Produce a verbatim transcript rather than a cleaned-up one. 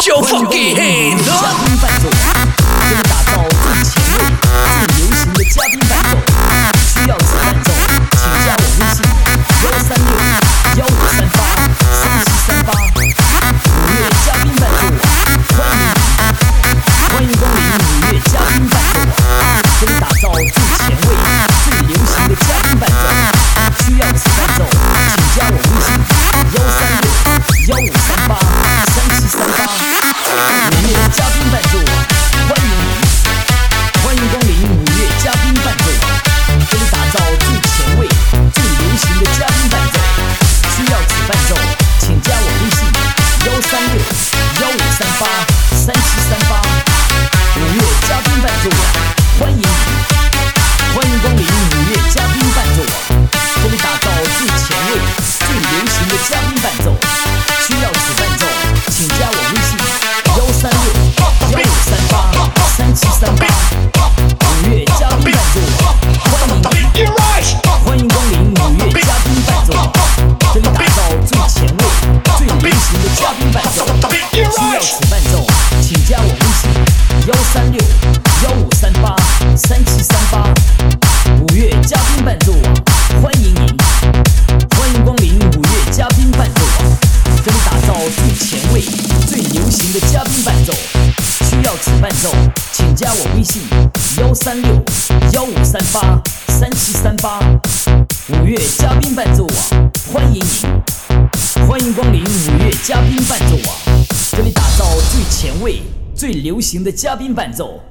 Put your funky hands up！ 嘉宾伴奏，给你打造最前卫、最流行的嘉宾伴奏。需要此伴奏，请加我微信：幺三六幺五三八三七三八。五月嘉宾伴奏，欢迎你，欢迎光临五月嘉宾伴奏，给你打造最前卫、最流行的嘉宾伴奏。需要此伴奏，请加我微信：幺三六幺五三八三七三八。五月嘉宾伴奏，欢迎你，欢迎光临五月嘉宾伴奏，给你打造最前卫、最流行的嘉宾伴奏。需要此伴奏，请加我微信：幺三六幺五三八三七三八。五月嘉宾伴奏，欢迎你，欢迎光临五月嘉宾伴奏，给你打造最前卫、最流行的嘉宾伴奏。需要此伴奏，请加我微信：幺三六幺五三八三七三八。五月嘉宾伴奏，欢迎你，欢迎光临五月嘉宾伴奏，给你打造最前卫、最流行的嘉宾伴奏。需要此伴奏，请加我微信：幺三六幺五三八三七三八。五月嘉宾伴奏，欢迎您，欢迎光临五月嘉宾伴奏，给你打造最前卫、最流行的嘉宾伴奏。需要此伴奏，请加我微信：幺三六幺五三八三七三八。五月嘉宾伴奏网，欢迎您，欢迎光临五月嘉宾伴奏网，给你打造最前卫、最流行的嘉宾伴奏。